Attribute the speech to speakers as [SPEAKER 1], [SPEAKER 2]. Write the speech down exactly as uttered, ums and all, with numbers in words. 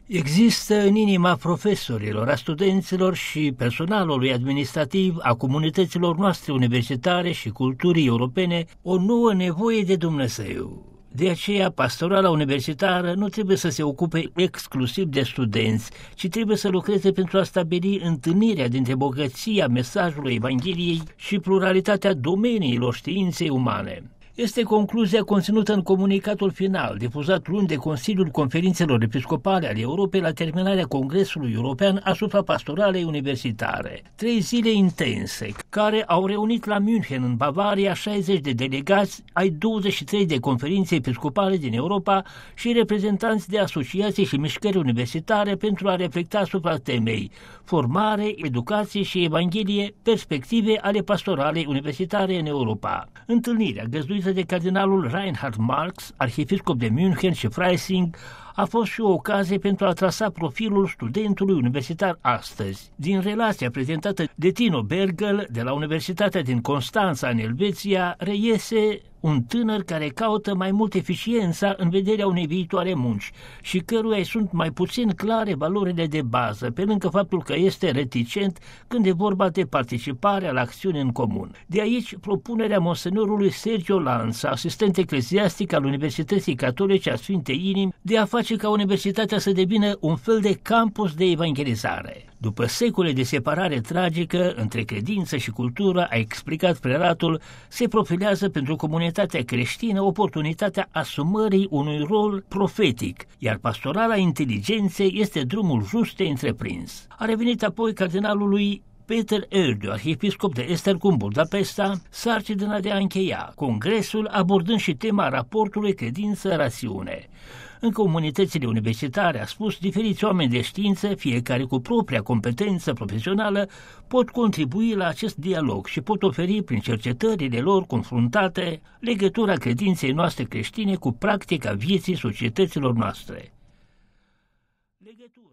[SPEAKER 1] Există în inima profesorilor, a studenților și personalului administrativ, a comunităților noastre universitare și culturii europene o nouă nevoie de Dumnezeu. De aceea, pastorala universitară nu trebuie să se ocupe exclusiv de studenți, ci trebuie să lucreze pentru a stabili întâlnirea dintre bogăția mesajului Evangheliei și pluralitatea domeniilor științei umane. Este concluzia conținută în comunicatul final, difuzat luni de Consiliul Conferințelor Episcopale ale Europei la terminarea Congresului European asupra pastoralei universitare. Trei zile intense, care au reunit la München, în Bavaria, șaizeci de delegați ai douăzeci și trei de conferințe episcopale din Europa și reprezentanți de asociații și mișcări universitare pentru a reflecta asupra temei formare, educație și Evanghelie, perspective ale pastoralei universitare în Europa. Întâlnirea, găzduită de cardinalul Reinhard Marx, arhiepiscop de München și Freising, a fost și o ocazie pentru a trasa profilul studentului universitar astăzi. Din relația prezentată de Tino Bergel de la Universitatea din Constanța, în Elveția, reiese un tânăr care caută mai mult eficiența în vederea unei viitoare munci și căruia îi sunt mai puțin clare valorile de bază, pe lângă faptul că este reticent când e vorba de participarea la acțiuni în comun. De aici propunerea monsenorului Sergio Lanza, asistent ecleziastic al Universității Catolice a Sfintei Inimi, de a face ca universitatea să devină un fel de campus de evangelizare. După secole de separare tragică între credință și cultură, a explicat prelatul, se profilează pentru comunitatea creștină oportunitatea asumării unui rol profetic, iar pastorala inteligenței este drumul just de întreprins. A revenit apoi cardinalului Peter Erdő, arhiepiscop de Esztergom, Budapesta, sarcina de a încheia congresul, abordând și tema raportului credință-rațiune. În comunitățile universitare, a spus, diferiți oameni de știință, fiecare cu propria competență profesională, pot contribui la acest dialog și pot oferi prin cercetările lor confruntate legătura credinței noastre creștine cu practica vieții societăților noastre. Legătura